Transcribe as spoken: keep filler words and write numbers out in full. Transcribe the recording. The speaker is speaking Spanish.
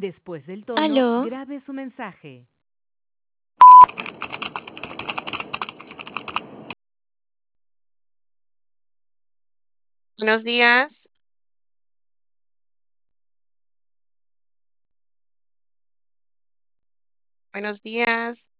Después del tono, Aló, grabe su mensaje. Buenos días. Buenos días.